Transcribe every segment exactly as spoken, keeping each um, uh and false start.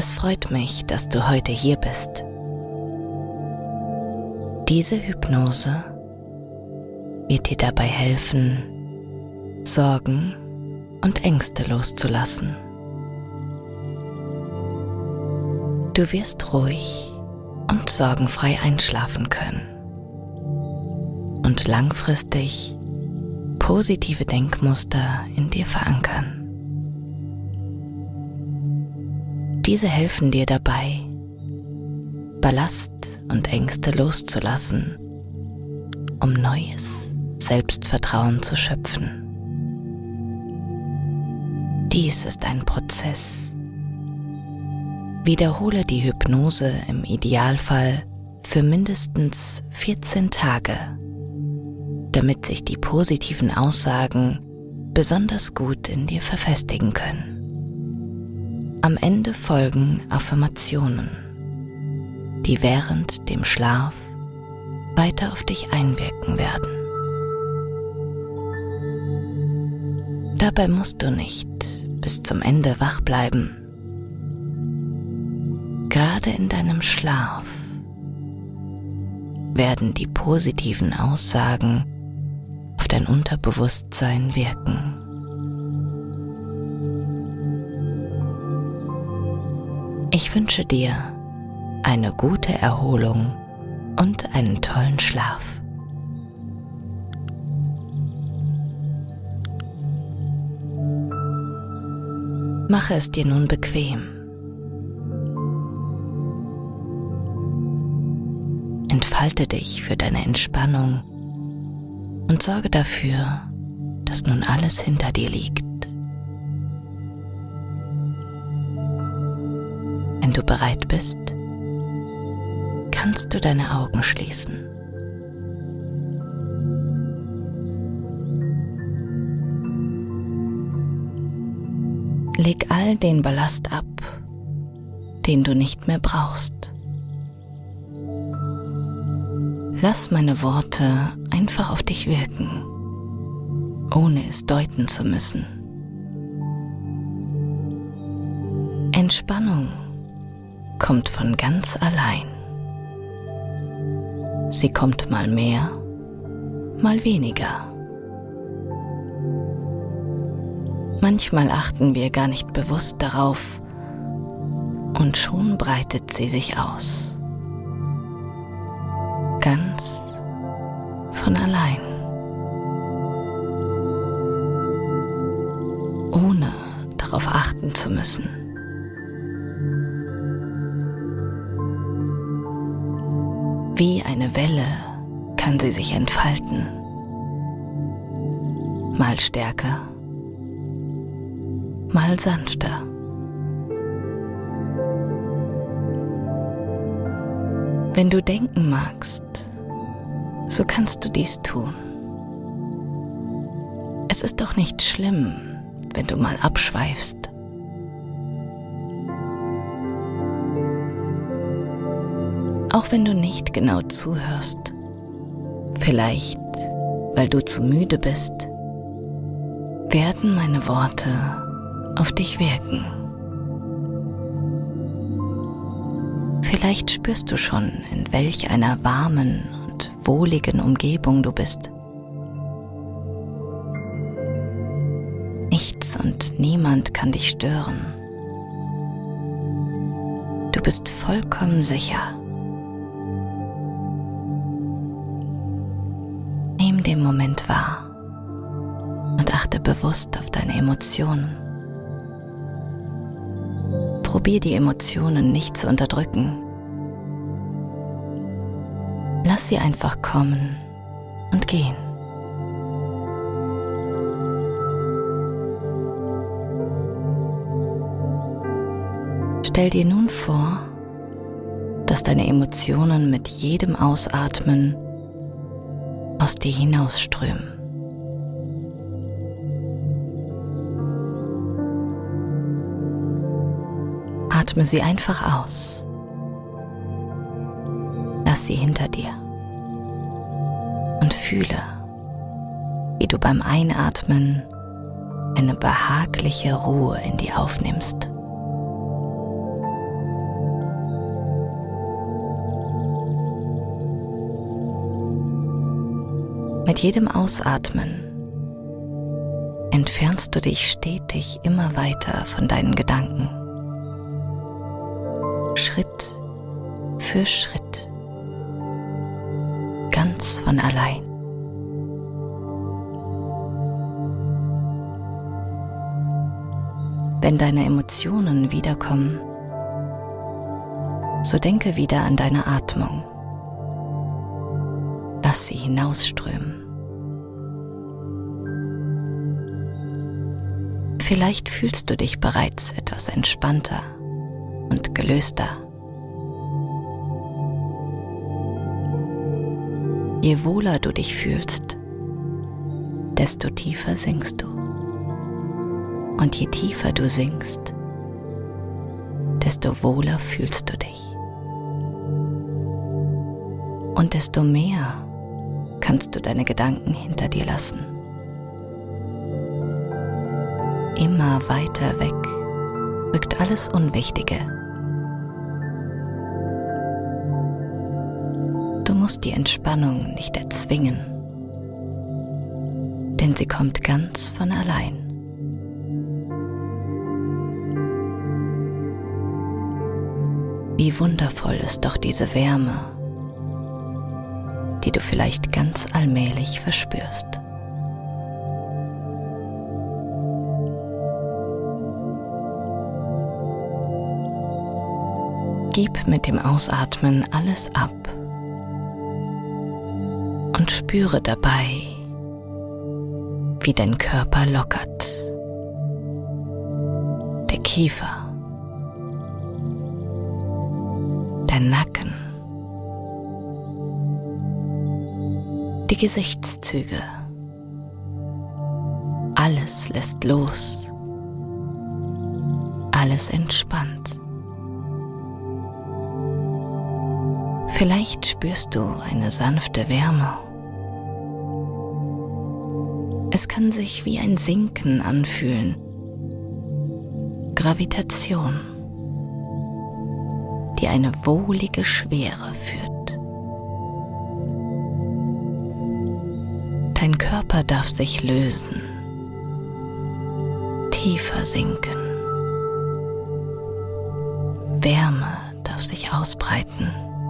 Es freut mich, dass du heute hier bist. Diese Hypnose wird dir dabei helfen, Sorgen und Ängste loszulassen. Du wirst ruhig und sorgenfrei einschlafen können und langfristig positive Denkmuster in dir verankern. Diese helfen dir dabei, Ballast und Ängste loszulassen, um neues Selbstvertrauen zu schöpfen. Dies ist ein Prozess. Wiederhole die Hypnose im Idealfall für mindestens vierzehn Tage, damit sich die positiven Aussagen besonders gut in dir verfestigen können. Am Ende folgen Affirmationen, die während dem Schlaf weiter auf dich einwirken werden. Dabei musst du nicht bis zum Ende wach bleiben. Gerade in deinem Schlaf werden die positiven Aussagen auf dein Unterbewusstsein wirken. Ich wünsche dir eine gute Erholung und einen tollen Schlaf. Mache es dir nun bequem. Entfalte dich für deine Entspannung und sorge dafür, dass nun alles hinter dir liegt. Wenn du bereit bist, kannst du deine Augen schließen. Leg all den Ballast ab, den du nicht mehr brauchst. Lass meine Worte einfach auf dich wirken, ohne es deuten zu müssen. Entspannung kommt von ganz allein. Sie kommt mal mehr, mal weniger. Manchmal achten wir gar nicht bewusst darauf und schon breitet sie sich aus. Ganz von allein. Ohne darauf achten zu müssen. Wie eine Welle kann sie sich entfalten. Mal stärker, mal sanfter. Wenn du denken magst, so kannst du dies tun. Es ist doch nicht schlimm, wenn du mal abschweifst. Auch wenn du nicht genau zuhörst, vielleicht weil du zu müde bist, werden meine Worte auf dich wirken. Vielleicht spürst du schon, in welch einer warmen und wohligen Umgebung du bist. Nichts und niemand kann dich stören. Du bist vollkommen sicher. Nimm den Moment wahr und achte bewusst auf deine Emotionen. Probier die Emotionen nicht zu unterdrücken. Lass sie einfach kommen und gehen. Stell dir nun vor, dass deine Emotionen mit jedem Ausatmen aus dir hinausströmen. Atme sie einfach aus. Lass sie hinter dir und fühle, wie du beim Einatmen eine behagliche Ruhe in dir aufnimmst Mit jedem Ausatmen entfernst du dich stetig immer weiter von deinen Gedanken. Schritt für Schritt. Ganz von allein. Wenn deine Emotionen wiederkommen, so denke wieder an deine Atmung. Lass sie hinausströmen. Vielleicht fühlst du dich bereits etwas entspannter und gelöster. Je wohler du dich fühlst, desto tiefer sinkst du. Und je tiefer du sinkst, desto wohler fühlst du dich. Und desto mehr kannst du deine Gedanken hinter dir lassen. Immer weiter weg rückt alles Unwichtige. Du musst die Entspannung nicht erzwingen, denn sie kommt ganz von allein. Wie wundervoll ist doch diese Wärme, die du vielleicht ganz allmählich verspürst. Gib mit dem Ausatmen alles ab und spüre dabei, wie dein Körper lockert. Der Kiefer, der Nacken, die Gesichtszüge. Alles lässt los, alles entspannt. Vielleicht spürst du eine sanfte Wärme. Es kann sich wie ein Sinken anfühlen. Gravitation, die eine wohlige Schwere führt. Dein Körper darf sich lösen, tiefer sinken. Wärme darf sich ausbreiten.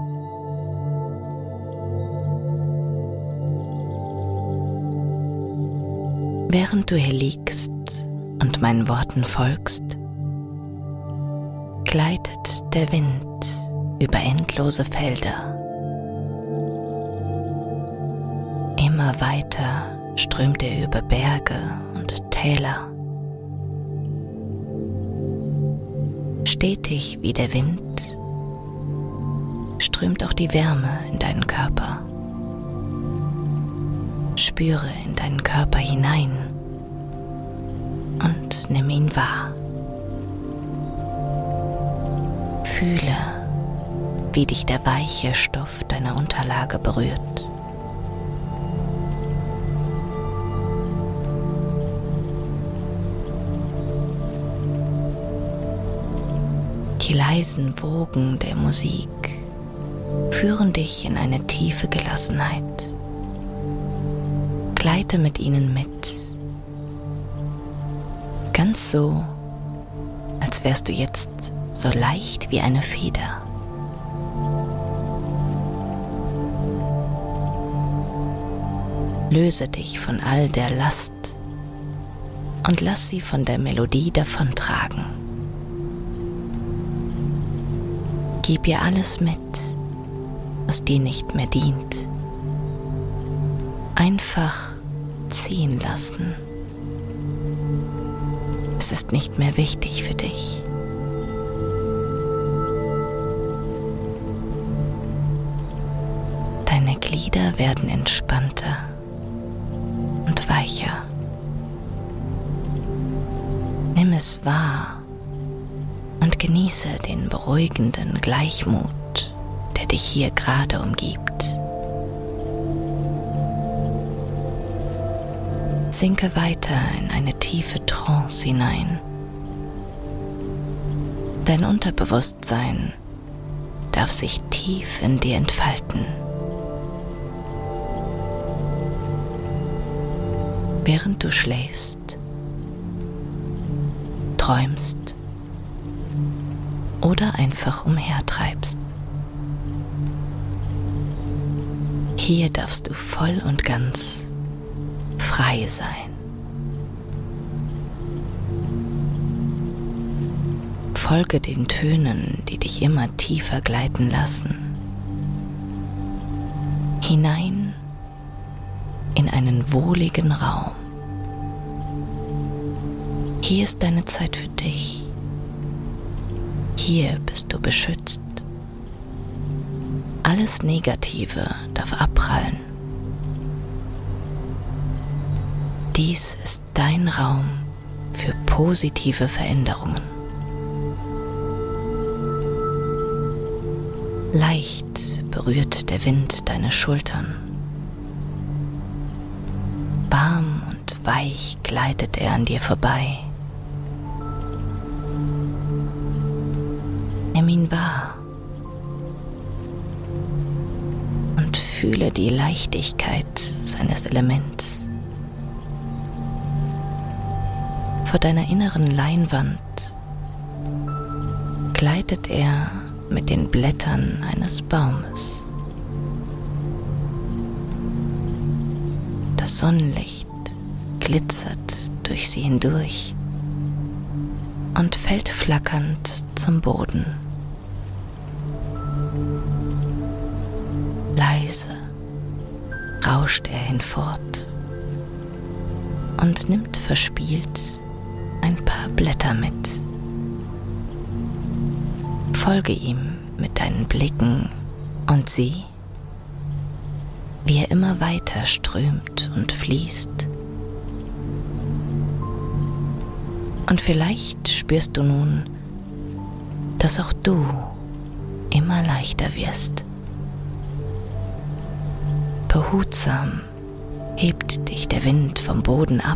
Während du hier liegst und meinen Worten folgst, gleitet der Wind über endlose Felder. Immer weiter strömt er über Berge und Täler. Stetig wie der Wind strömt auch die Wärme in deinen Körper. Spüre in deinen Körper hinein und nimm ihn wahr. Fühle, wie dich der weiche Stoff deiner Unterlage berührt. Die leisen Wogen der Musik führen dich in eine tiefe Gelassenheit. Gleite mit ihnen mit, ganz so, als wärst du jetzt so leicht wie eine Feder. Löse dich von all der Last und lass sie von der Melodie davontragen. Gib ihr alles mit, was dir nicht mehr dient. Einfach ziehen lassen. Es ist nicht mehr wichtig für dich. Deine Glieder werden entspannter und weicher. Nimm es wahr und genieße den beruhigenden Gleichmut, der dich hier gerade umgibt. Sinke weiter in eine tiefe Trance hinein. Dein Unterbewusstsein darf sich tief in dir entfalten. während du schläfst, träumst oder einfach umhertreibst. Hier darfst du voll und ganz frei sein. Folge den Tönen, die dich immer tiefer gleiten lassen, hinein in einen wohligen Raum. Hier ist deine Zeit für dich. Hier bist du beschützt. Alles Negative darf abprallen. Dies ist dein Raum für positive Veränderungen. Leicht berührt der Wind deine Schultern. Warm und weich gleitet er an dir vorbei. Nimm ihn wahr und fühle die Leichtigkeit seines Elements. Vor deiner inneren Leinwand gleitet er mit den Blättern eines Baumes. Das Sonnenlicht glitzert durch sie hindurch und fällt flackernd zum Boden. Leise rauscht er hinfort und nimmt verspielt ein paar Blätter mit. Folge ihm mit deinen Blicken und sieh, wie er immer weiter strömt und fließt. Und vielleicht spürst du nun, dass auch du immer leichter wirst. Behutsam hebt dich der Wind vom Boden ab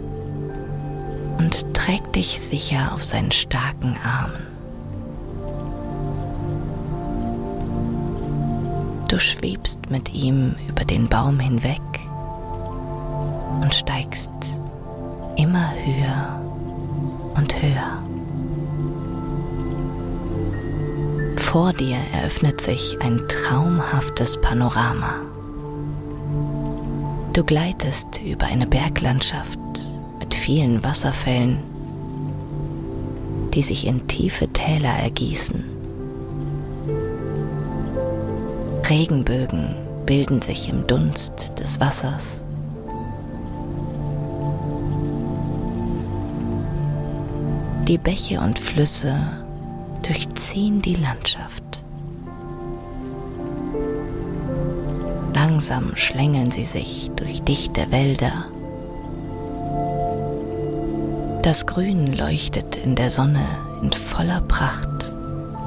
und trägt dich sicher auf seinen starken Armen. Du schwebst mit ihm über den Baum hinweg und steigst immer höher und höher. Vor dir eröffnet sich ein traumhaftes Panorama. Du gleitest über eine Berglandschaft mit vielen Wasserfällen, die sich in tiefe Täler ergießen. Regenbögen bilden sich im Dunst des Wassers. Die Bäche und Flüsse durchziehen die Landschaft. Langsam schlängeln sie sich durch dichte Wälder. Das Grün leuchtet in der Sonne in voller Pracht.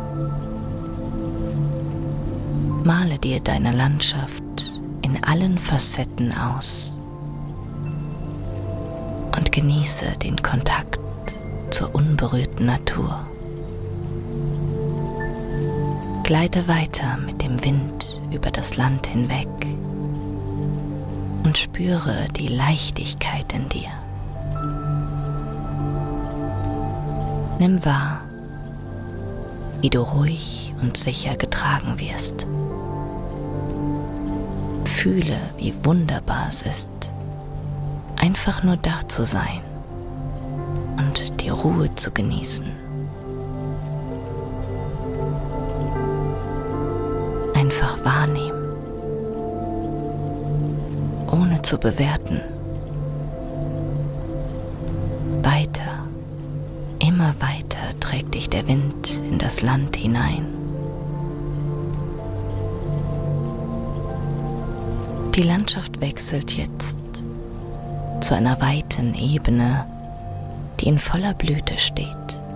Male dir deine Landschaft in allen Facetten aus und genieße den Kontakt zur unberührten Natur. Gleite weiter mit dem Wind über das Land hinweg und spüre die Leichtigkeit in dir. Nimm wahr, wie du ruhig und sicher getragen wirst. Fühle, wie wunderbar es ist, einfach nur da zu sein und die Ruhe zu genießen. Einfach wahrnehmen, ohne zu bewerten. Weiter, immer weiter trägt dich der Wind in das Land hinein. Die Landschaft wechselt jetzt zu einer weiten Ebene, die in voller Blüte steht.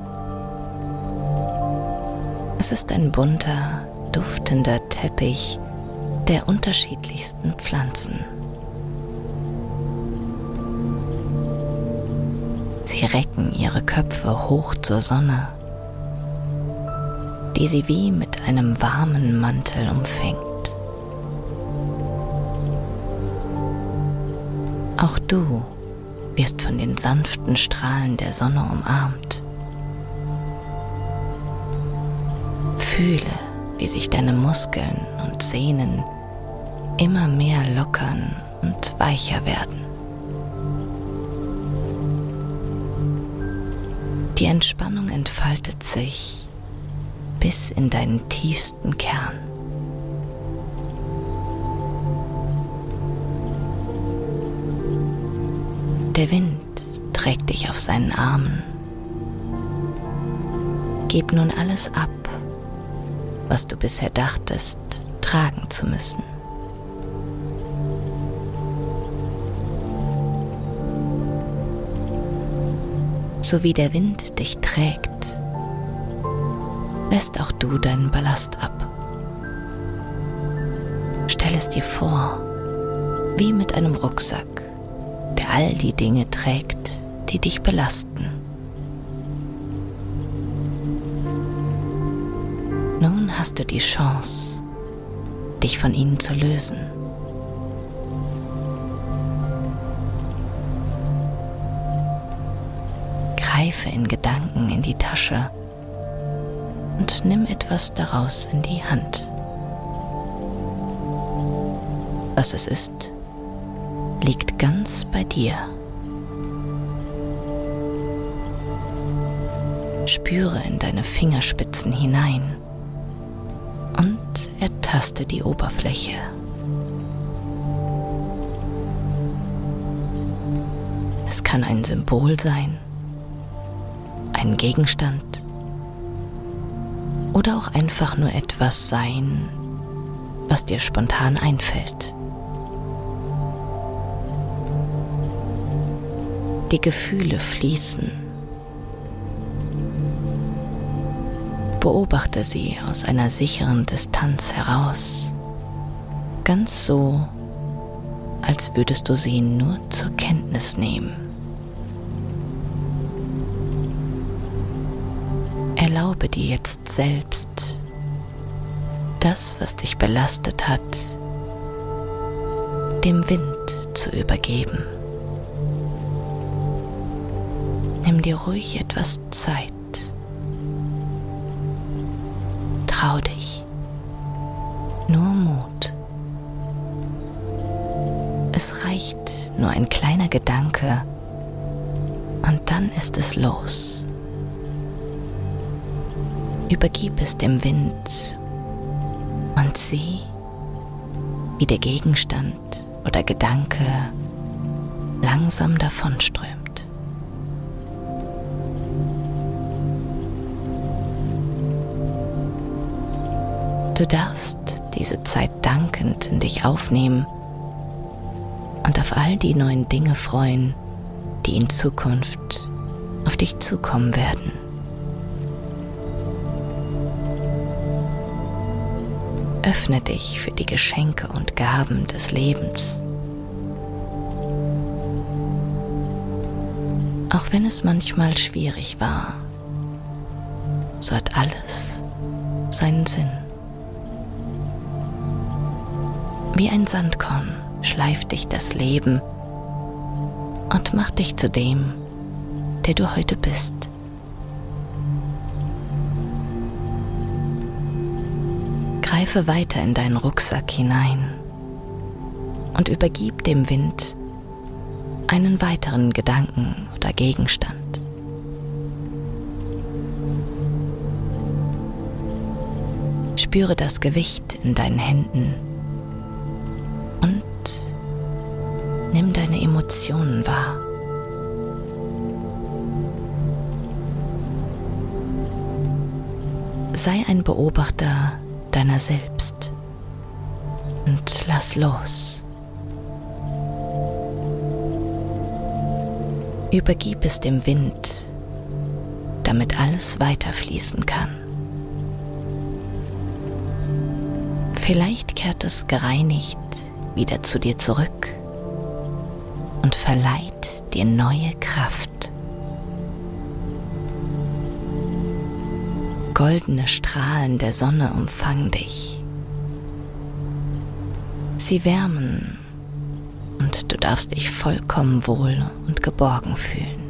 Es ist ein bunter, duftender Teppich der unterschiedlichsten Pflanzen. Sie recken ihre Köpfe hoch zur Sonne, die sie wie mit einem warmen Mantel umfängt. Auch du wirst von den sanften Strahlen der Sonne umarmt. Fühle, wie sich deine Muskeln und Sehnen immer mehr lockern und weicher werden. Die Entspannung entfaltet sich bis in deinen tiefsten Kern. Der Wind trägt dich auf seinen Armen. Gib nun alles ab, was du bisher dachtest, tragen zu müssen. So wie der Wind dich trägt, lässt auch du deinen Ballast ab. Stell es dir vor, wie mit einem Rucksack, der all die Dinge trägt, die dich belasten. Nun hast du die Chance, dich von ihnen zu lösen. Greife in Gedanken in die Tasche und nimm etwas daraus in die Hand. Was es ist, liegt ganz bei dir. Spüre in deine Fingerspitzen hinein und ertaste die Oberfläche. Es kann ein Symbol sein, ein Gegenstand oder auch einfach nur etwas sein, was dir spontan einfällt. Die Gefühle fließen. Beobachte sie aus einer sicheren Distanz heraus, ganz so, als würdest du sie nur zur Kenntnis nehmen. Erlaube dir jetzt selbst, das, was dich belastet hat, dem Wind zu übergeben. Nimm dir ruhig etwas Zeit. Trau dich. Nur Mut. Es reicht nur ein kleiner Gedanke und dann ist es los. Übergib es dem Wind und sieh, wie der Gegenstand oder Gedanke langsam davonströmt. Du darfst diese Zeit dankend in dich aufnehmen und auf all die neuen Dinge freuen, die in Zukunft auf dich zukommen werden. Öffne dich für die Geschenke und Gaben des Lebens. Auch wenn es manchmal schwierig war, so hat alles seinen Sinn. Wie ein Sandkorn schleift dich das Leben und macht dich zu dem, der du heute bist. Greife weiter in deinen Rucksack hinein und übergib dem Wind einen weiteren Gedanken oder Gegenstand. Spüre das Gewicht in deinen Händen und nimm deine Emotionen wahr. Sei ein Beobachter deiner selbst und lass los. Übergib es dem Wind, damit alles weiterfließen kann. Vielleicht kehrt es gereinigt wieder zu dir zurück und verleiht dir neue Kraft. Goldene Strahlen der Sonne umfangen dich. Sie wärmen und und du darfst dich vollkommen wohl und geborgen fühlen.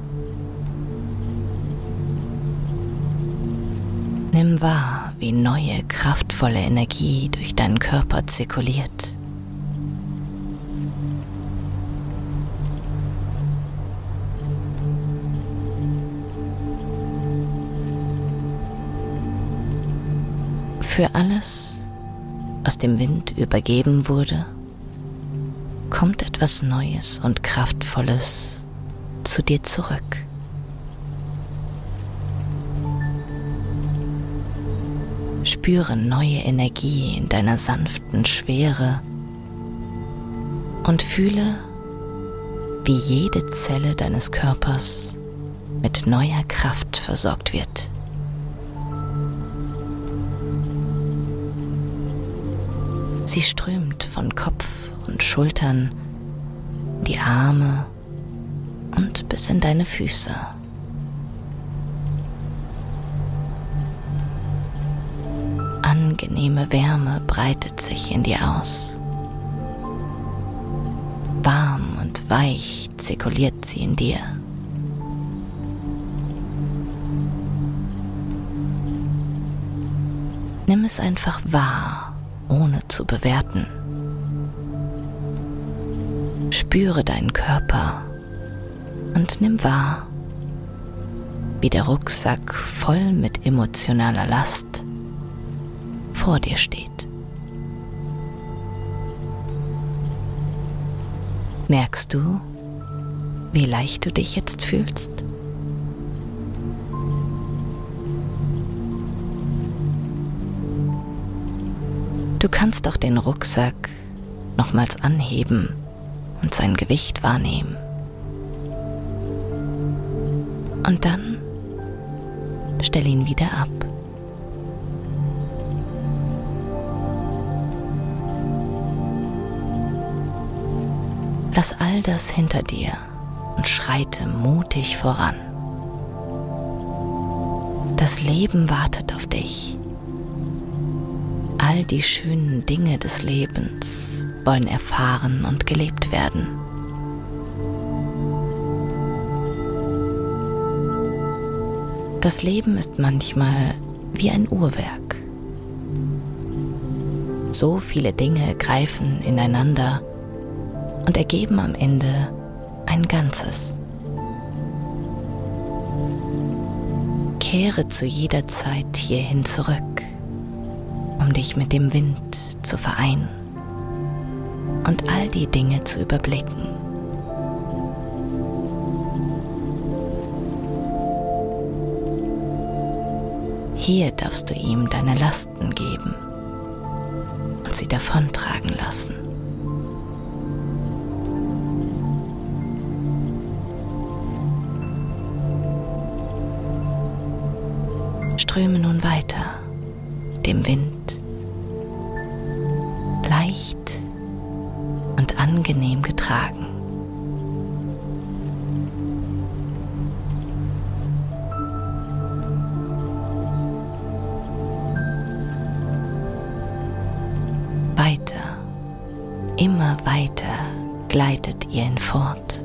Nimm wahr, wie neue, kraftvolle Energie durch deinen Körper zirkuliert. Für alles, was dem Wind übergeben wurde, kommt etwas Neues und Kraftvolles zu dir zurück. Spüre neue Energie in deiner sanften Schwere und fühle, wie jede Zelle deines Körpers mit neuer Kraft versorgt wird. Sie strömt von Kopf und Schultern, die Arme und bis in deine Füße. Angenehme Wärme breitet sich in dir aus. Warm und weich zirkuliert sie in dir. Nimm es einfach wahr, ohne zu bewerten. Spüre deinen Körper und nimm wahr, wie der Rucksack voll mit emotionaler Last vor dir steht. Merkst du, wie leicht du dich jetzt fühlst? Du kannst auch den Rucksack nochmals anheben und sein Gewicht wahrnehmen. Und dann stell ihn wieder ab. Lass all das hinter dir und schreite mutig voran. Das Leben wartet auf dich. All die schönen Dinge des Lebens wollen erfahren und gelebt werden. Das Leben ist manchmal wie ein Uhrwerk. So viele Dinge greifen ineinander und ergeben am Ende ein Ganzes. Kehre zu jeder Zeit hierhin zurück, um dich mit dem Wind zu vereinen und all die Dinge zu überblicken. Hier darfst du ihm deine Lasten geben und sie davontragen lassen. Ströme nun weiter, dem Wind, leicht und angenehm getragen. Weiter, immer weiter gleitet ihr ihn fort.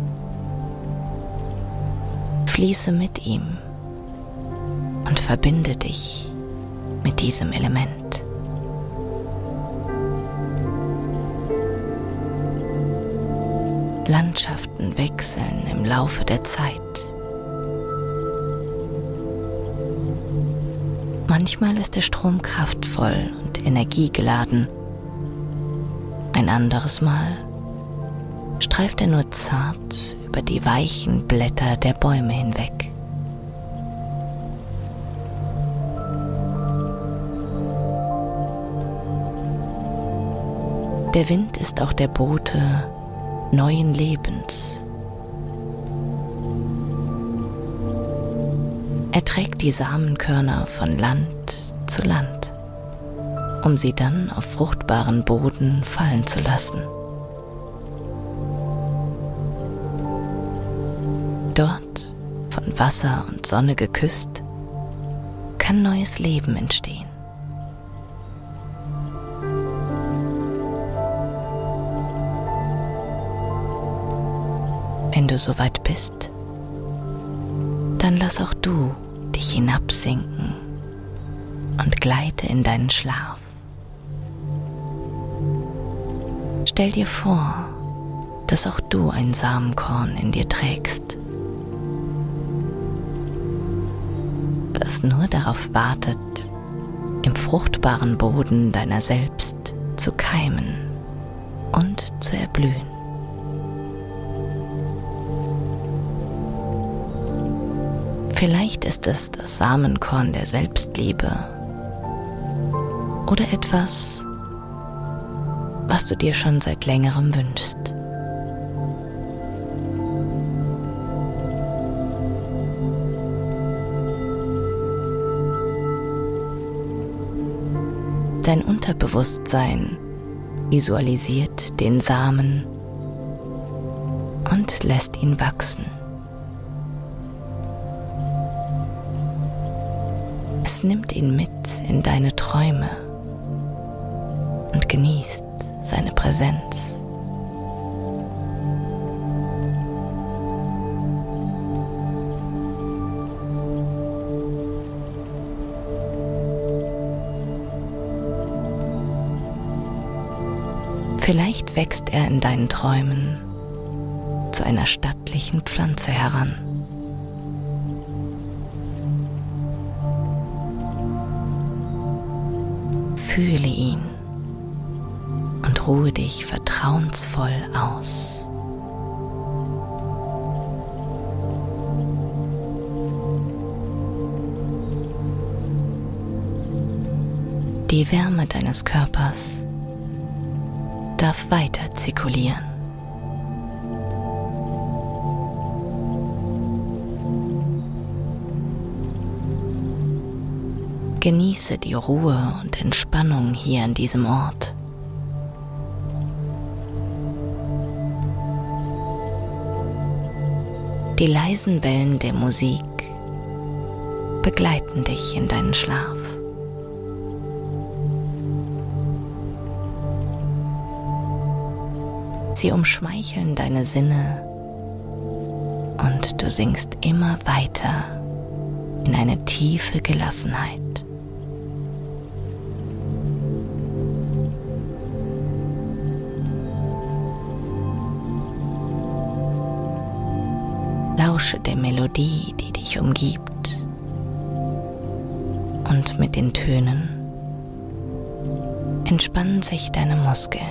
Fließe mit ihm und verbinde dich mit diesem Element. Landschaften wechseln im Laufe der Zeit. Manchmal ist der Strom kraftvoll und energiegeladen. Ein anderes Mal streift er nur zart über die weichen Blätter der Bäume hinweg. Der Wind ist auch der Bote neuen Lebens. Er trägt die Samenkörner von Land zu Land, um sie dann auf fruchtbaren Boden fallen zu lassen. Dort, von Wasser und Sonne geküsst, kann neues Leben entstehen. Wenn du soweit bist, dann lass auch du dich hinabsinken und gleite in deinen Schlaf. Stell dir vor, dass auch du ein Samenkorn in dir trägst, das nur darauf wartet, im fruchtbaren Boden deiner selbst zu keimen und zu erblühen. Vielleicht ist es das Samenkorn der Selbstliebe oder etwas, was du dir schon seit längerem wünschst. Dein Unterbewusstsein visualisiert den Samen und lässt ihn wachsen. Es nimmt ihn mit in deine Träume und genießt seine Präsenz. Vielleicht wächst er in deinen Träumen zu einer stattlichen Pflanze heran. Fühle ihn und ruhe dich vertrauensvoll aus. Die Wärme deines Körpers darf weiter zirkulieren. Genieße die Ruhe und Entspannung hier an diesem Ort. Die leisen Wellen der Musik begleiten dich in deinen Schlaf. Sie umschmeicheln deine Sinne und du sinkst immer weiter in eine tiefe Gelassenheit. Lausche der Melodie, die dich umgibt, und mit den Tönen entspannen sich deine Muskeln.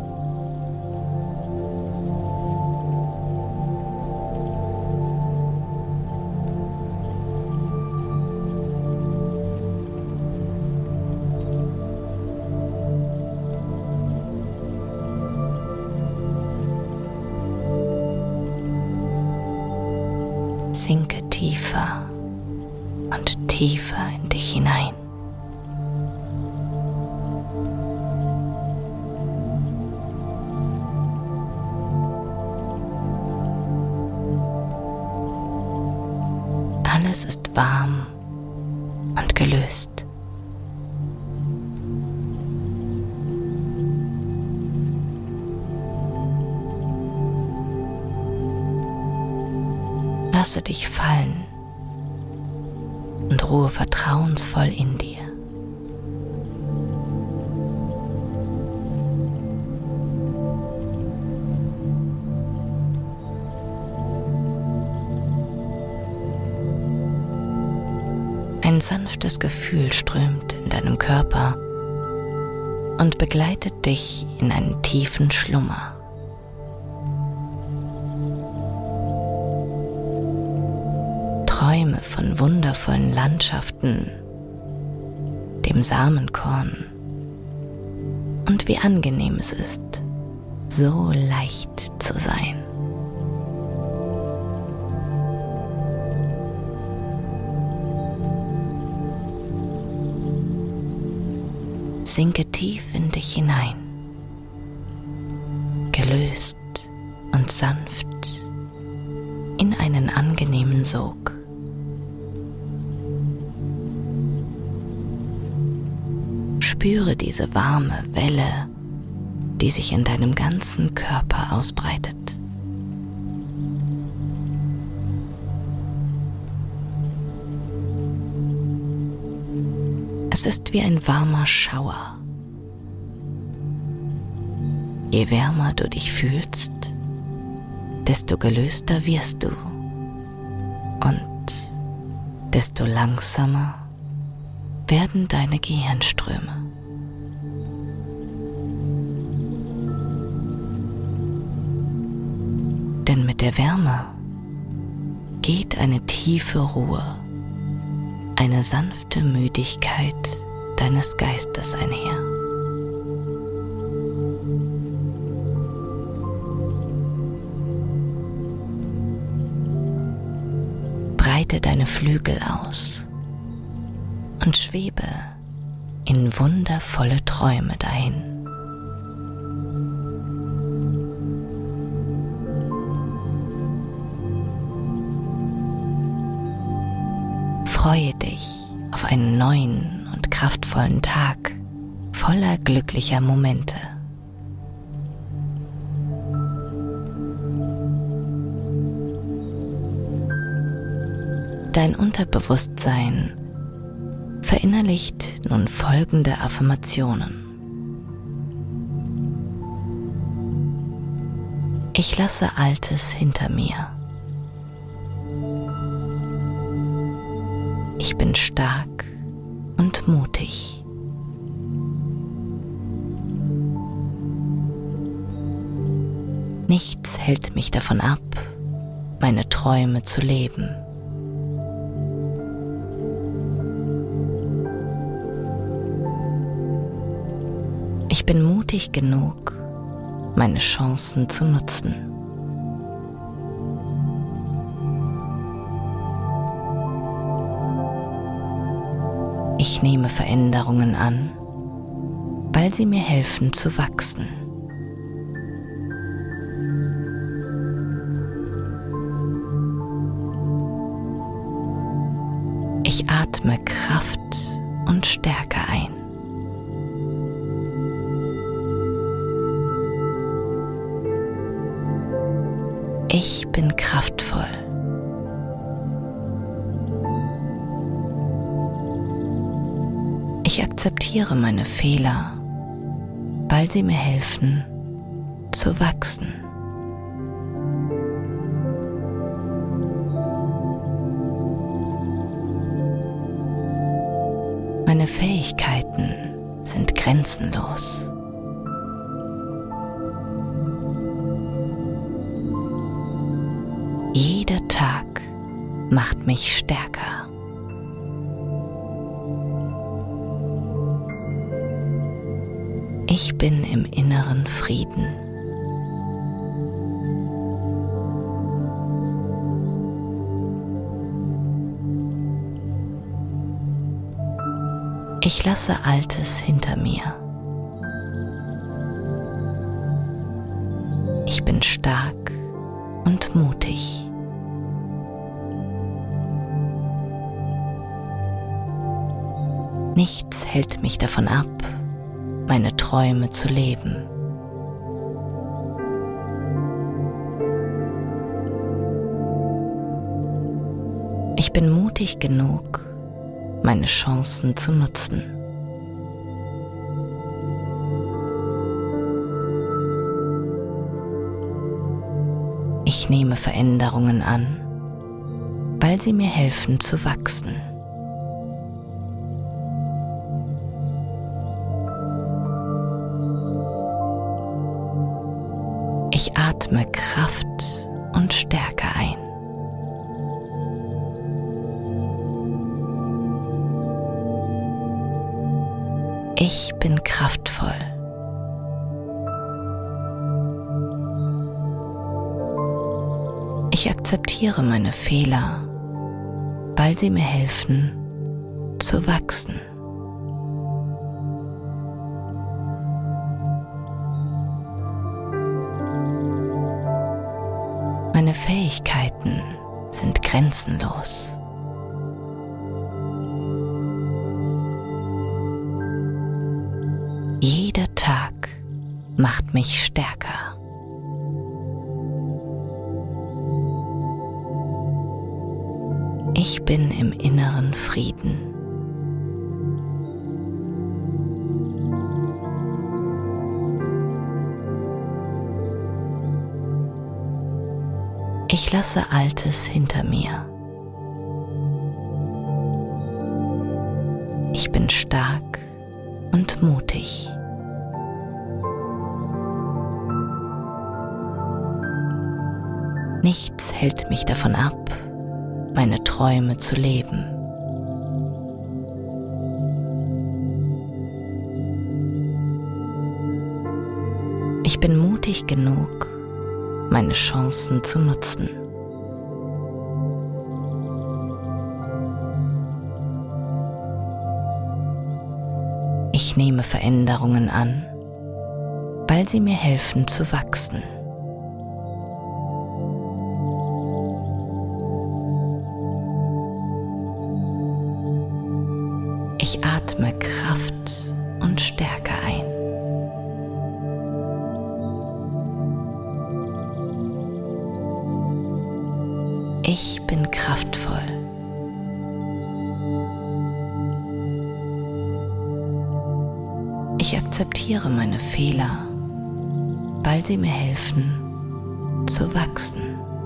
Sinke tiefer und tiefer in dich hinein. Alles ist warm und gelöst. Lasse dich fallen und ruhe vertrauensvoll in dir. Ein sanftes Gefühl strömt in deinem Körper und begleitet dich in einen tiefen Schlummer. Träume von wundervollen Landschaften, dem Samenkorn und wie angenehm es ist, so leicht zu sein. Sinke tief in dich hinein, gelöst und sanft in einen angenehmen Sog. Spüre diese warme Welle, die sich in deinem ganzen Körper ausbreitet. Es ist wie ein warmer Schauer. Je wärmer du dich fühlst, desto gelöster wirst du und desto langsamer werden deine Gehirnströme. Denn mit der Wärme geht eine tiefe Ruhe, eine sanfte Müdigkeit deines Geistes einher. Breite deine Flügel aus und schwebe in wundervolle Träume dahin. Freue dich auf einen neuen und kraftvollen Tag voller glücklicher Momente. Dein Unterbewusstsein verinnerlicht nun folgende Affirmationen. Ich lasse Altes hinter mir. Ich bin stark und mutig. Nichts hält mich davon ab, meine Träume zu leben. Ich bin mutig genug, meine Chancen zu nutzen. Ich nehme Veränderungen an, weil sie mir helfen zu wachsen. Ich atme Kraft und Stärke ein. Ich bin kraftvoll. Ich akzeptiere meine Fehler, weil sie mir helfen, zu wachsen. Meine Fähigkeiten sind grenzenlos. Jeder Tag macht mich stärker. Ich bin im inneren Frieden. Ich lasse Altes hinter mir. Ich bin stark und mutig. Nichts hält mich davon ab, meine Träume zu leben. Ich bin mutig genug, meine Chancen zu nutzen. Ich nehme Veränderungen an, weil sie mir helfen zu wachsen. Ich atme Kraft und Stärke ein. Ich bin kraftvoll. Ich akzeptiere meine Fehler, weil sie mir helfen, zu wachsen. Meine Fähigkeiten sind grenzenlos. Jeder Tag macht mich stärker. Ich bin im inneren Frieden. Ich lasse Altes hinter mir. Ich bin stark und mutig. Nichts hält mich davon ab, meine Träume zu leben. Ich bin mutig genug, meine Chancen zu nutzen. Ich nehme Veränderungen an, weil sie mir helfen zu wachsen. Ich atme Kraft und Stärke ein. Ich bin kraftvoll. Ich akzeptiere meine Fehler, weil sie mir helfen, zu wachsen.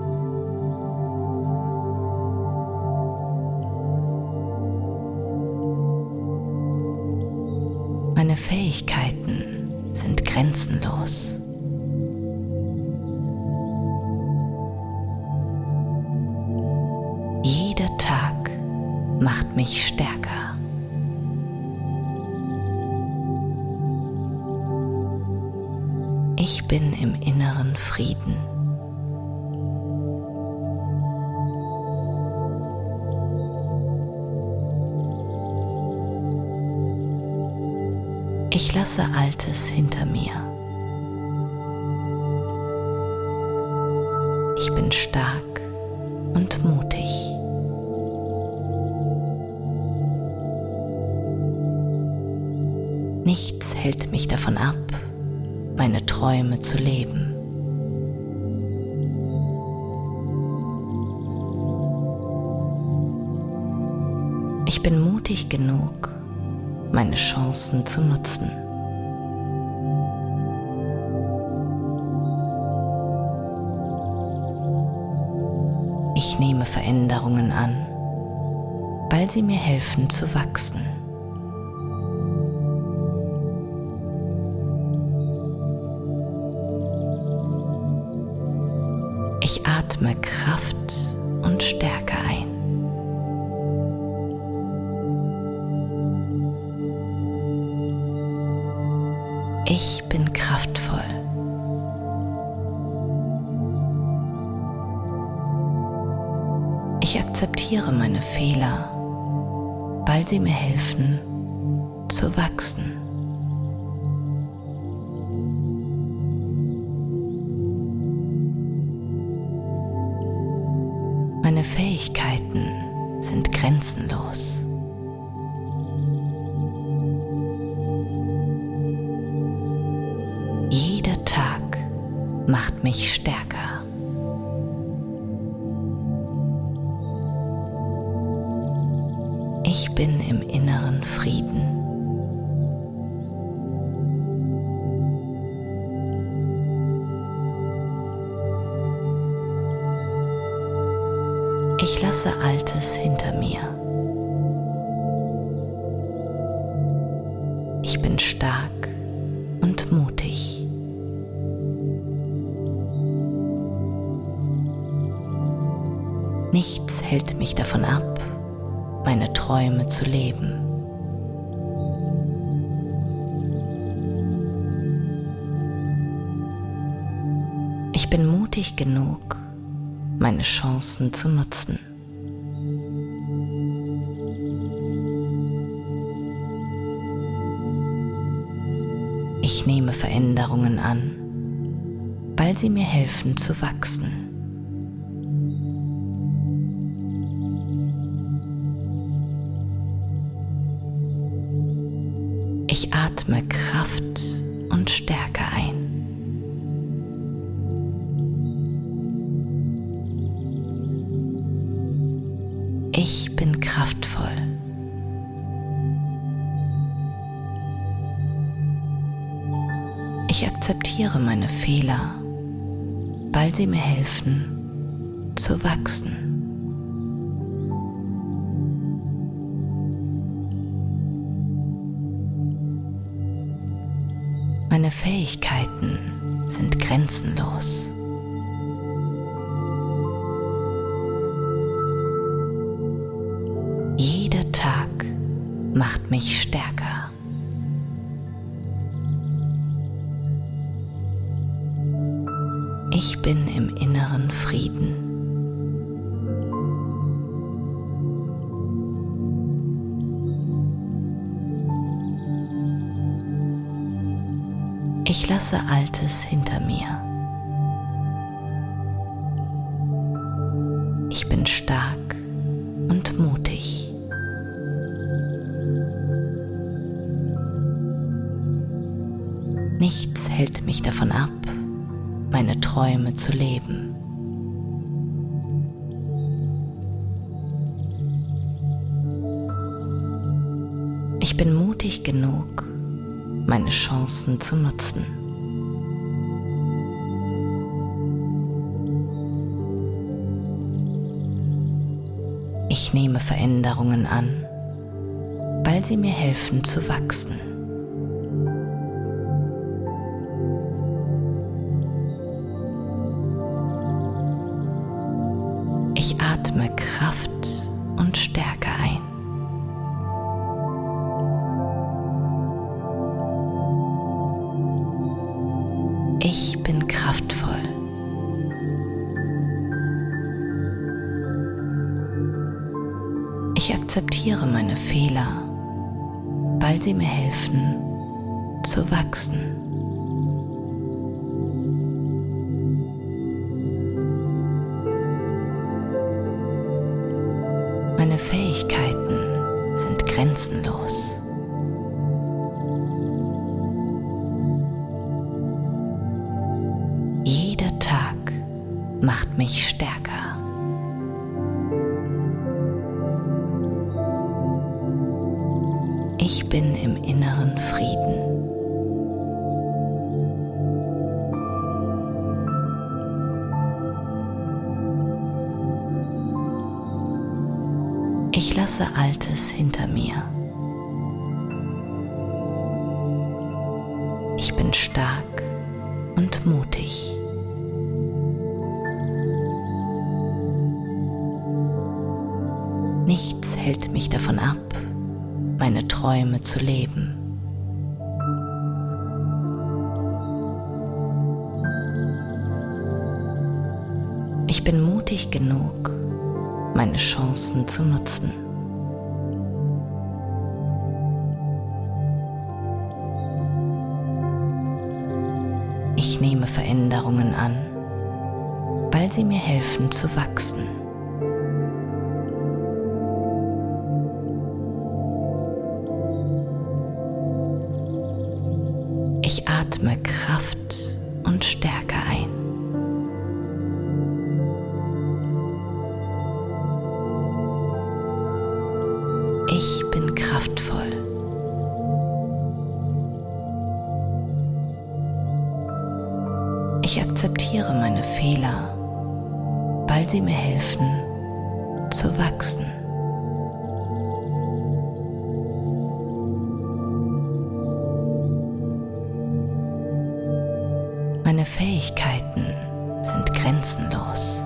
Meine Fähigkeiten sind grenzenlos. Jeder Tag macht mich stärker. Ich bin im inneren Frieden. Ich lasse Altes hinter mir. Ich bin stark und mutig. Nichts hält mich davon ab, meine Träume zu leben. Ich bin mutig genug, meine Chancen zu nutzen. Ich nehme Veränderungen an, weil sie mir helfen zu wachsen. Ich atme Kraft und Stärke ein. Ich bin kraftvoll. Ich akzeptiere meine Fehler, weil sie mir helfen, zu wachsen. Meine Fähigkeiten sind grenzenlos. Jeder Tag macht mich stärker. Ich bin im inneren Frieden. Ich lasse Altes hinter mir. Ich bin stark und mutig. Nichts hält mich davon ab, meine Träume zu leben. Ich bin mutig genug, meine Chancen zu nutzen. Ich nehme Veränderungen an, weil sie mir helfen zu wachsen. Ich atme Kraft und Stärke ein. Ich bin kraftvoll. Ich akzeptiere meine Fehler, weil sie mir helfen, zu wachsen. Meine Fähigkeiten sind grenzenlos. Jeder Tag macht mich stärker. Ich bin im inneren Frieden. Ich lasse Altes hinter mir. Ich bin stark und mutig. Nichts hält mich davon ab, meine Träume zu leben. Ich bin mutig genug, meine Chancen zu nutzen. Ich nehme Veränderungen an, weil sie mir helfen zu wachsen. Ich atme Kraft und Stärke ein. Ich bin kraftvoll. Ich akzeptiere meine Fehler, weil sie mir helfen, zu wachsen. Meine Fähigkeiten sind grenzenlos. Jeder Tag macht mich stärker. Ich bin im inneren Frieden. Ich lasse Altes hinter mir. Ich bin stark und mutig. Nichts hält mich davon ab, meine Träume zu leben. Ich bin mutig genug, meine Chancen zu nutzen. Ich nehme Veränderungen an, weil sie mir helfen zu wachsen. Ich atme Kraft und Stärke ein. Ich bin kraftvoll. Ich akzeptiere meine Fehler, weil sie mir helfen, zu wachsen. Meine Fähigkeiten sind grenzenlos.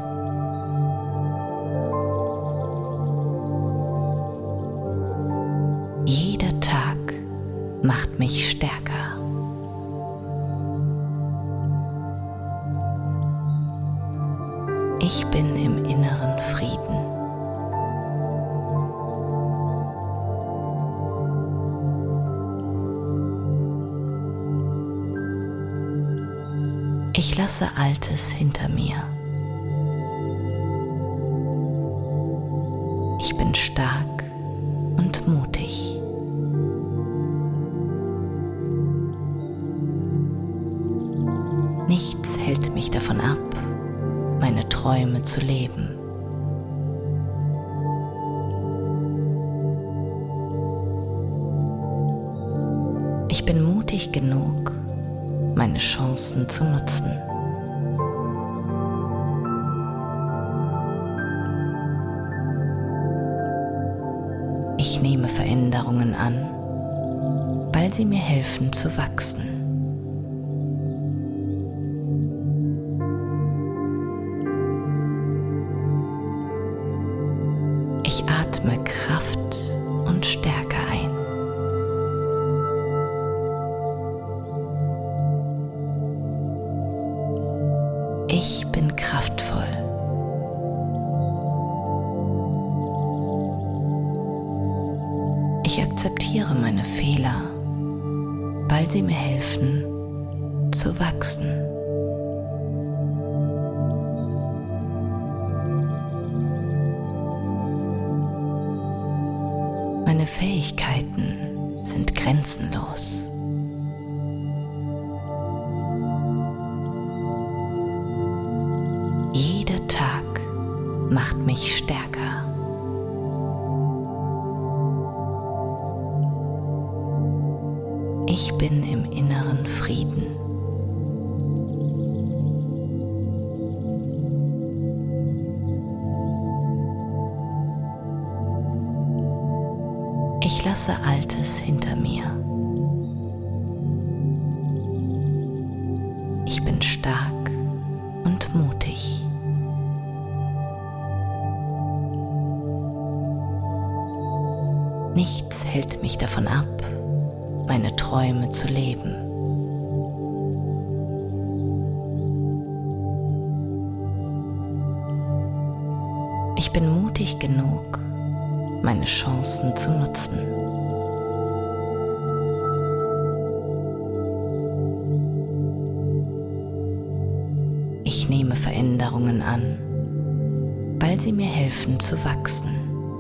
Jeder Tag macht mich stärker. Ich bin im inneren Frieden. Ich lasse Altes hinter mir. Ich bin stark und mutig. Nichts hält mich davon ab, meine Träume zu leben. Ich bin mutig genug, meine Chancen zu nutzen. Ich nehme Veränderungen an, weil sie mir helfen zu wachsen. Ich atme Kraft und Stärke ein. Ich bin kraftvoll. Ich akzeptiere meine Fehler, weil sie mir helfen, zu wachsen. Meine Fähigkeiten sind grenzenlos. Jeder Tag macht mich stärker. Ich bin im inneren Frieden. Ich lasse Altes hinter mir. Ich bin stark und mutig. Nichts hält mich davon ab, meine Träume zu leben. Ich bin mutig genug, meine Chancen zu nutzen. Ich nehme Veränderungen an, weil sie mir helfen zu wachsen.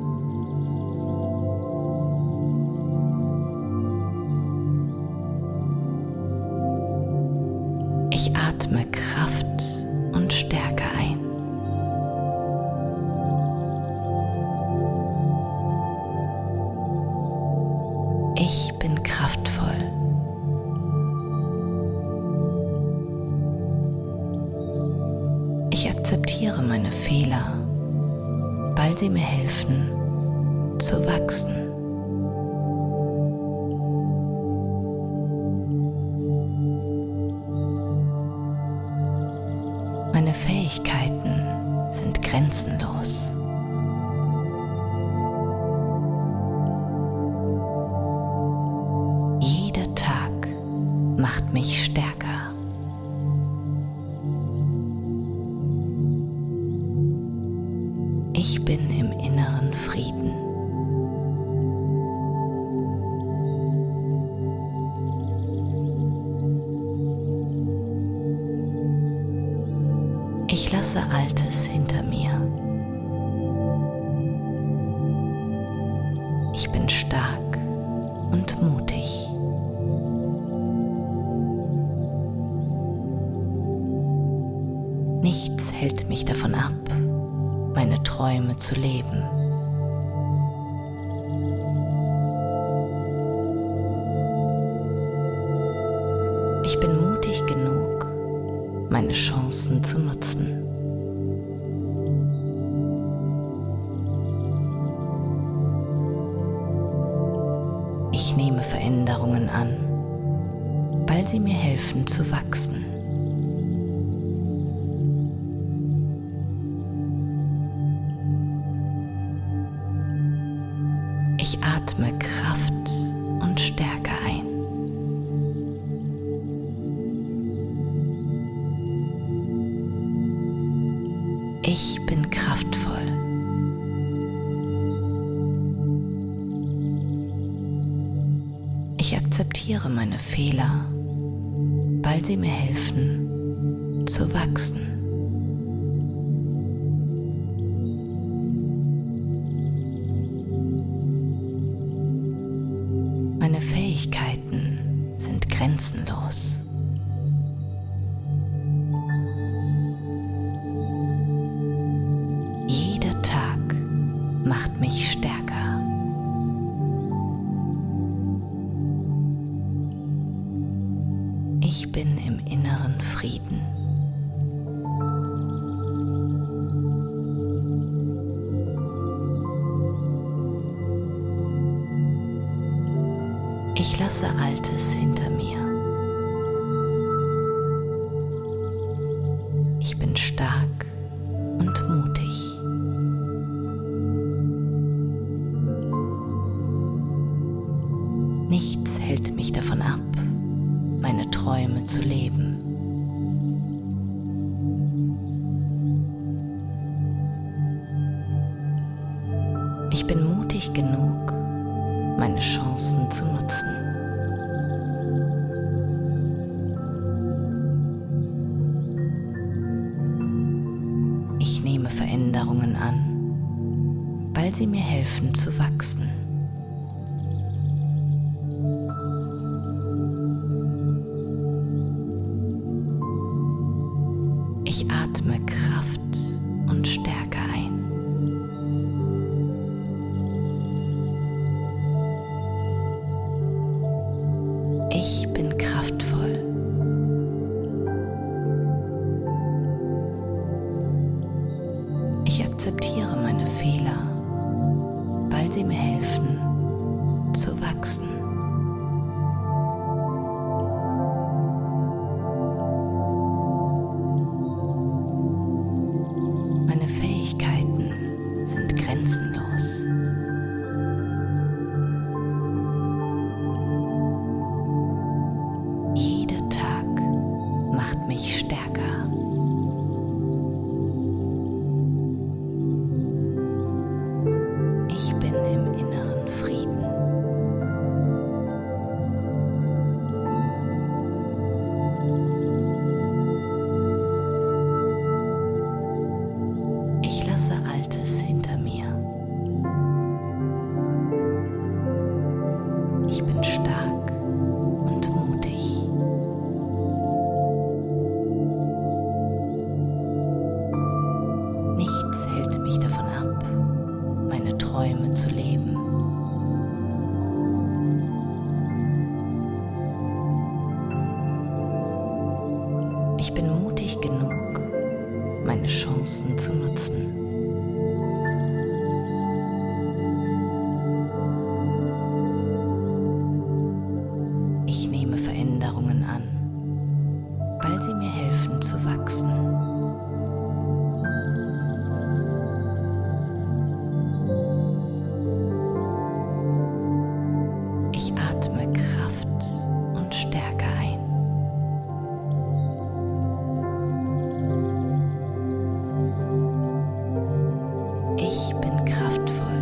Ich atme Kraft und Stärke ein. Ich bin kraftvoll. Ich akzeptiere meine Fehler, weil sie mir helfen, zu wachsen. Meine Fähigkeiten sind grenzenlos. Jeder Tag macht mich stärker. Ich bin im inneren Frieden. Ich lasse Altes hinter mir. Ich bin stark und mutig. Nichts hält mich davon ab, meine Träume zu leben. Ich bin mutig genug, meine Chancen zu nutzen. Ich nehme Veränderungen an, weil sie mir helfen zu wachsen. Ich atme Kraft und Stärke ein. Ich bin kraftvoll. Ich akzeptiere meine Fehler, weil sie mir helfen, zu wachsen. Meine Fähigkeiten sind grenzenlos. Jeder Tag macht mich stärker. Ich bin im inneren Frieden. Ich lasse Altes hinter mir. Ich bin stark und mutig. Nichts hält mich davon ab, meine Träume zu leben. Ich bin mutig genug, meine Chancen zu nutzen. Ich nehme Veränderungen an, weil sie mir helfen zu wachsen. Ich atme Kraft und Stärke ein. Ich bin kraftvoll. Ich akzeptiere meine Fehler, weil sie mir helfen, zu wachsen. Meine Fähigkeiten sind grenzenlos. Jeder Tag macht mich stärker. Ich bin im inneren Frieden. Ich lasse Altes hinter mir. Ich bin stark und mutig. Nichts hält mich davon ab, meine Träume zu leben. Ich bin mutig genug, meine Chancen zu nutzen. Ich nehme Veränderungen an, weil sie mir helfen zu wachsen. Ich atme Kraft und Stärke ein. Ich bin kraftvoll.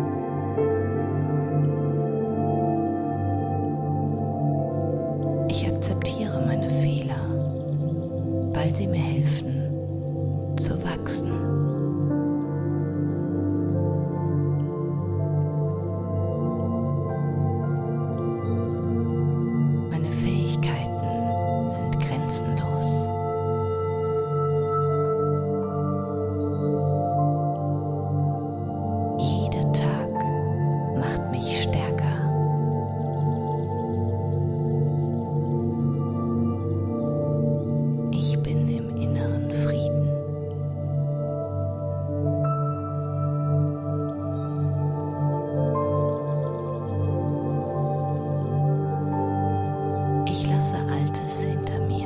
Ich akzeptiere meine Fehler, weil sie mir helfen, zu wachsen. Meine Fähigkeiten sind grenzenlos. Jeder Tag macht mich stärker. Ich bin im inneren Frieden. Ich lasse Altes hinter mir.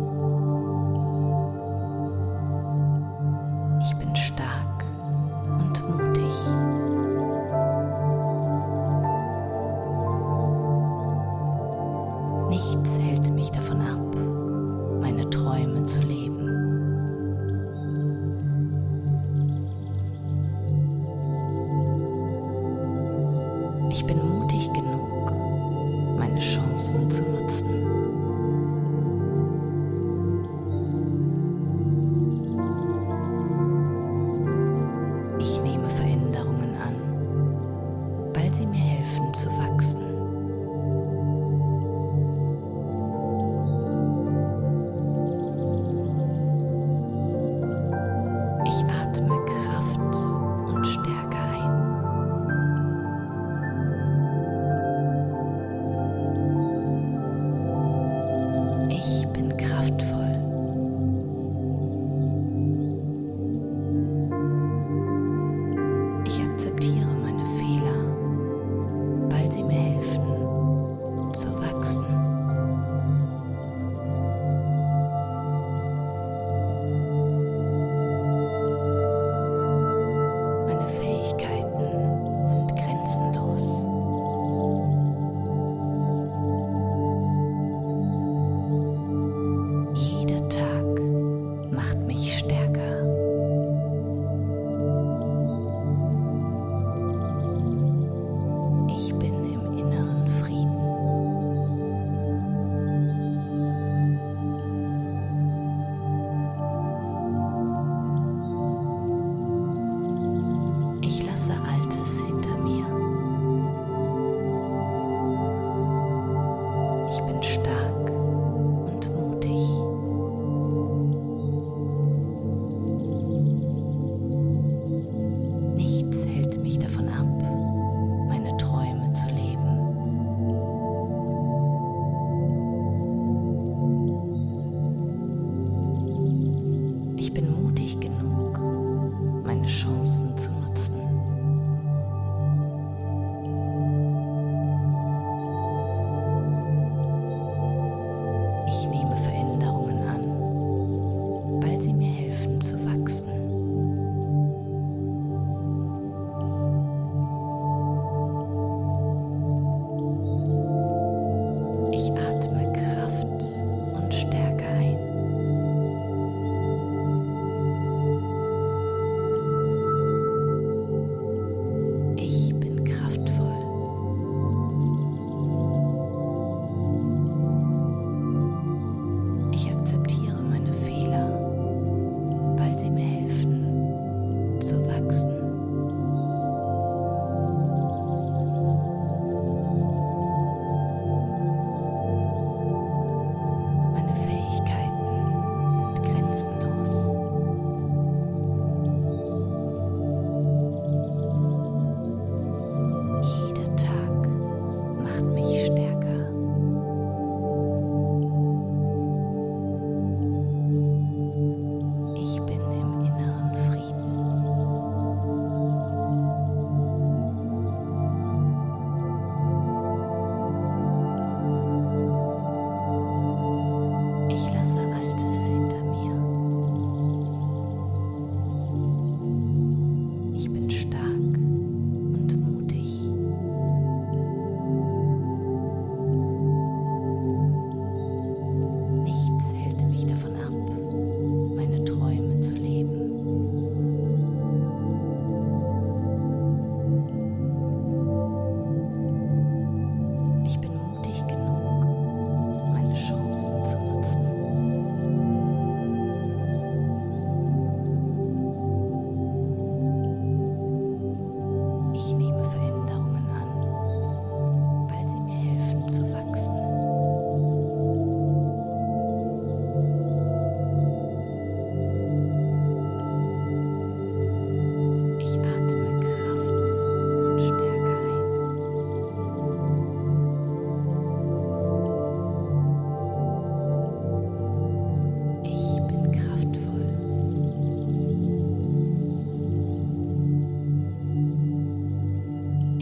Ich bin stark und mutig. Nichts hält mich davon ab, meine Träume zu leben. Ich bin mutig genug, meine Chancen zu nutzen. Ich nehme Veränderungen an, weil sie mir helfen zu wachsen. Ich atme Kraft und Stärke ein. Ich bin kraftvoll. Ich akzeptiere meine Fehler, weil sie mir helfen,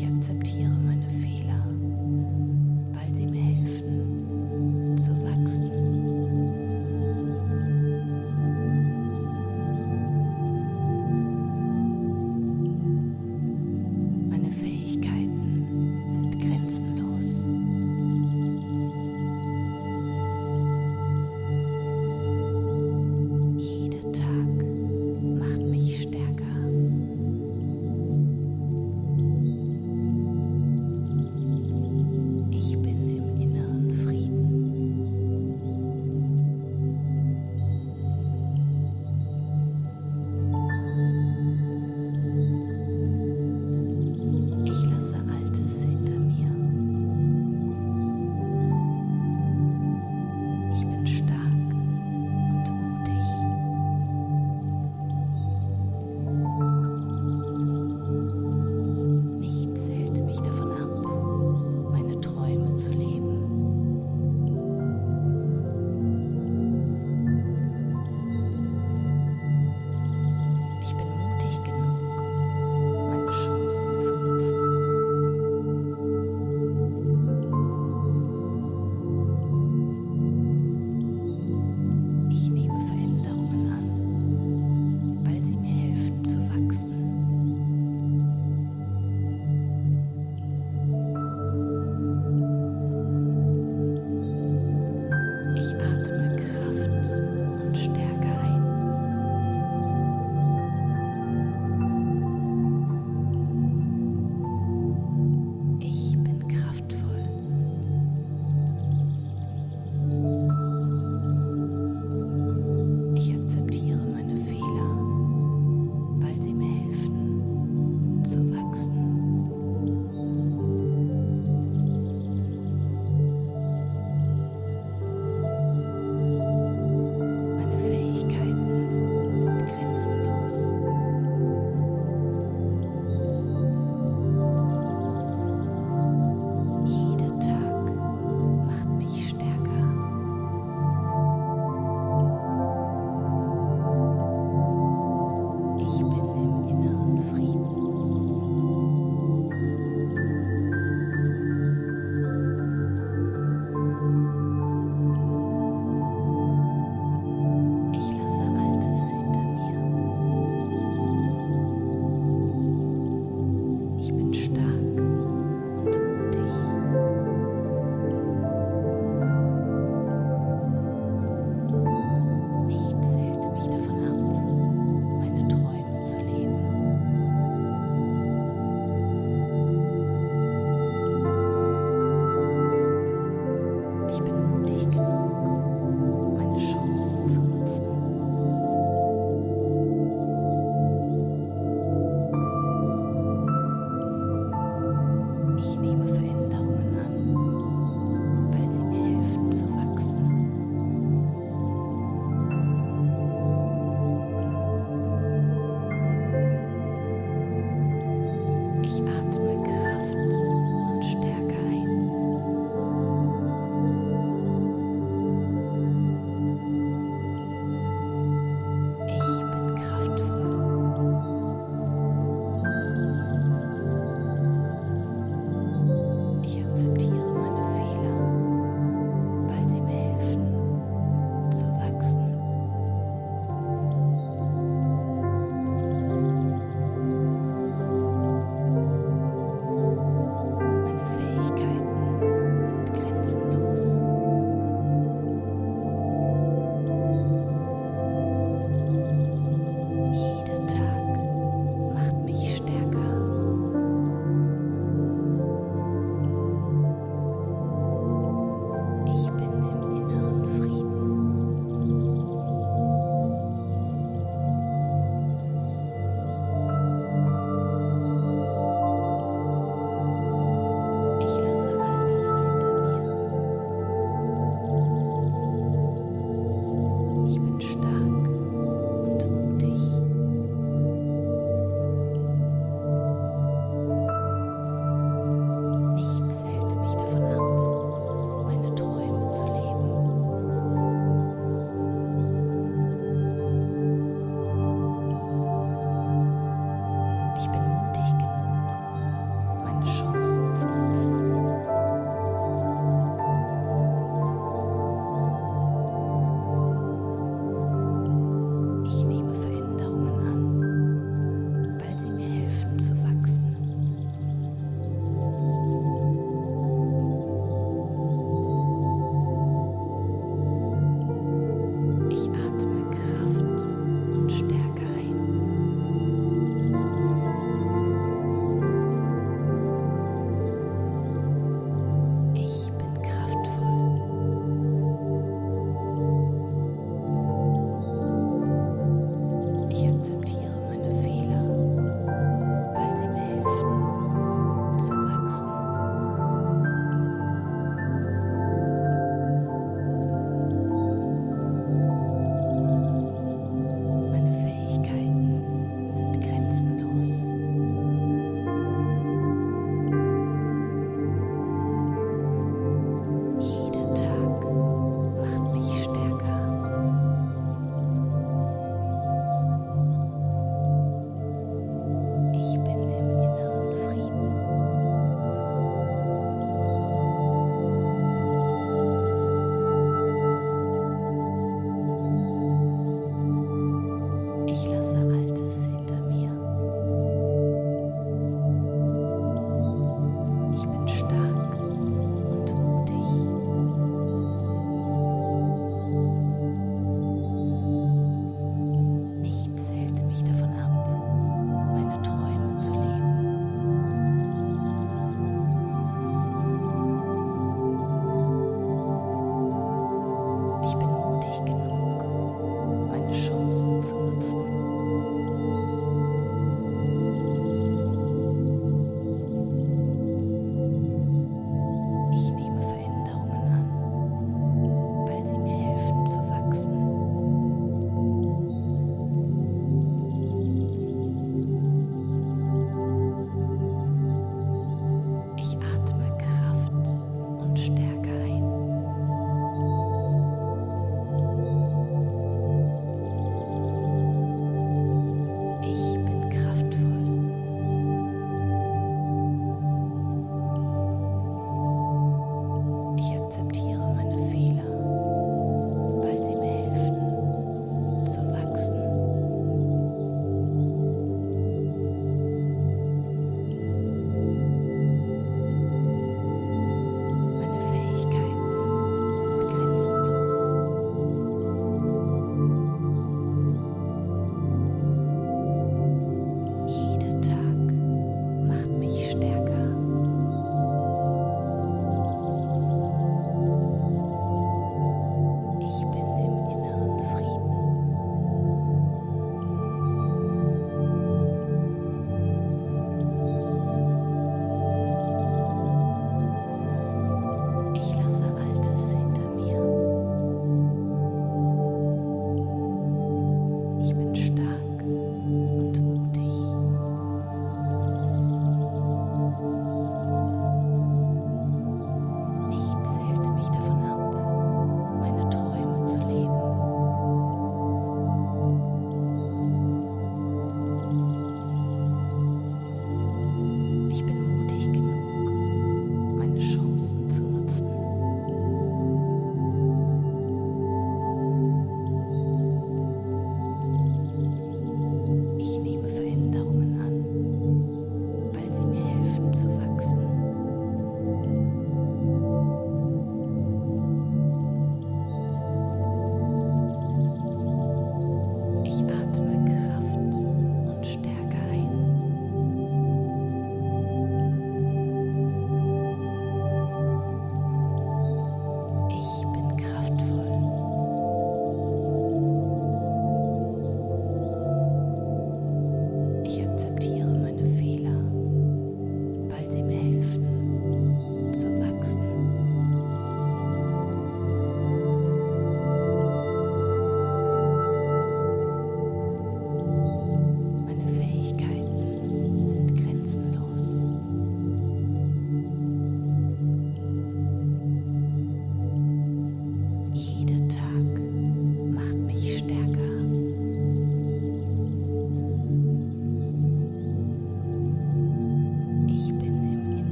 ich akzeptiere,